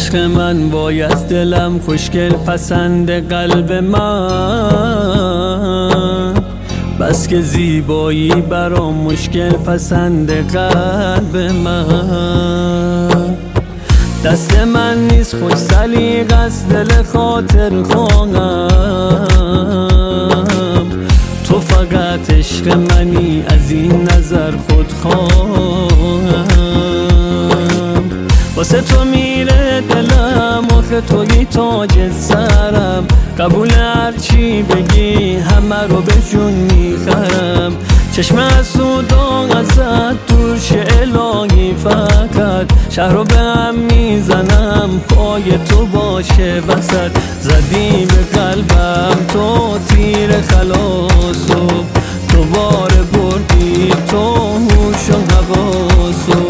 عشق من باید دلم خوشگل پسند قلب من، بس که زیبایی برام مشکل پسند قلب من. دست من نیست خوش سلیقه است دل خاطر خواهم، تو فقط عشق منی از این نظر خود خواهم. واسه تو میره دلم آخه توی تاج سرم، قبول هرچی بگی همه رو به جون میخرم. چشم حسودا ازت دور شه الهی، فقط شهر رو به هم میزنم پای تو باشه وسط. زدی به قلبم تو تیر خلاصو، دوباره بردی تو هوش و حواسو.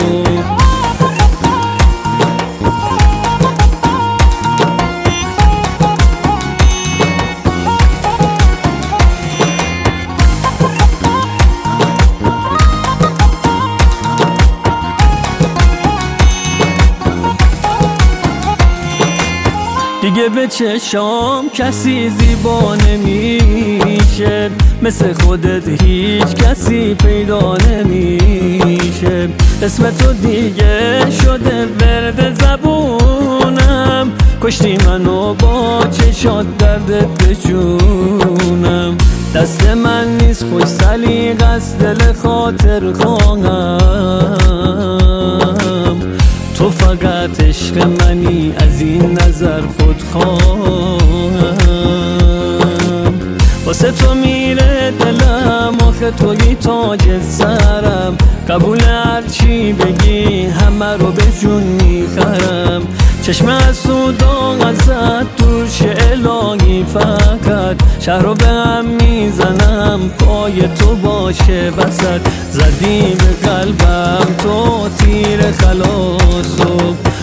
دیگه به چشام کسی زیبا نمیشه، مثل خودت هیچ کسی پیدا نمیشه. اسم تو دیگه شده ورد زبونم، کشتی منو با چشات دردت بجونم. دست من نیست خوش سلیقه است دل خاطر خواهم، تو فقط عشق منی از این نظر خود خواهم. واسه تو میره دلم آخه توی تاج سرم، قبول هرچی بگی همه رو به جون میخرم. چشم حسودا ازت دور شه الهی، فقط شهر رو به هم میزنم پای تو باشه وسط. زدی به قلبم تو تیر خلاصو،